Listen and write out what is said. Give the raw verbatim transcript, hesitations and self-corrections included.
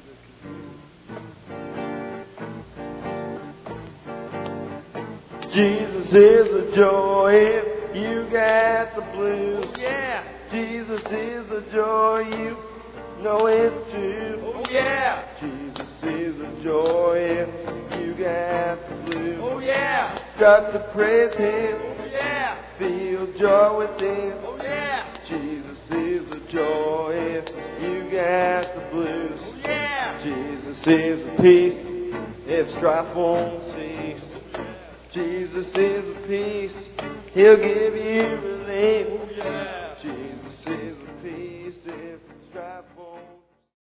Jesus is the joy if you got the blues. Oh, yeah. Jesus is the joy, you know it's true. Oh, yeah. Jesus is the joy if you got the blues. Oh, yeah. Got to praise Him. Oh, yeah. Feel joy within. Oh, yeah. Jesus is the joy if you got the blues. Oh, yeah. Jesus is the peace if strife won't cease. Jesus is the peace, He'll give you relief. Oh, yeah.